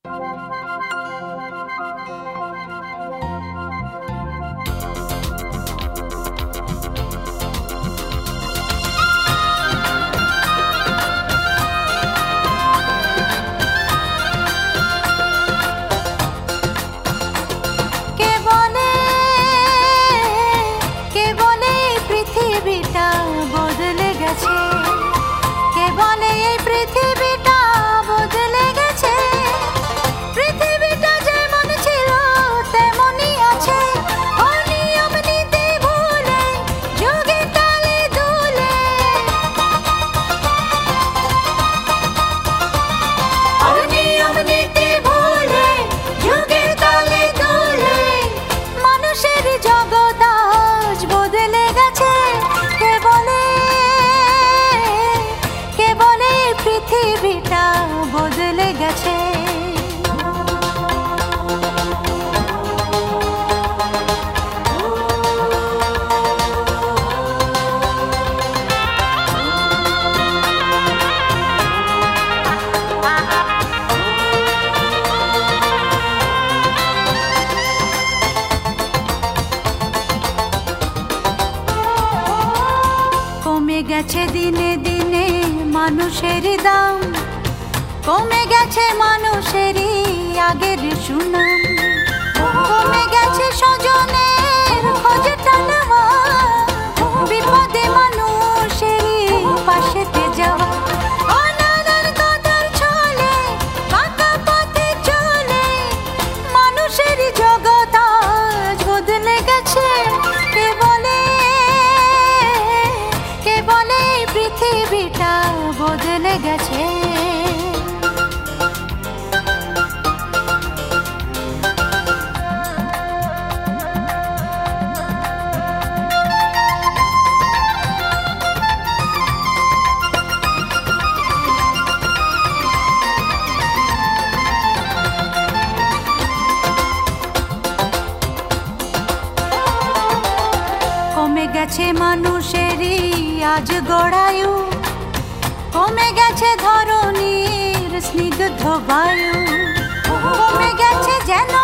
পৃথিবীটা বদলে গেছে। কমে গেছে দিনে দিনে মানুষের দাম, কমে গেছে মানুষেরই আগের সুনাম, কমে গেছে স্বজনের খোঁজে টানাওয়া, বিপদে মানুষেরই পাশেতে যাওয়া, অনাদার কদর ছলে পাকা পথে চলে মানুষের জগৎ আজ বদলে গেছে। কে বলে পৃথিবীটা বদলে গেছে। কমে গেছে মানুষেরই আজ গড়ায়ু, কমে গেছে ধরনীর স্নিগ্ধ বায়ু, কমে গেছে যেন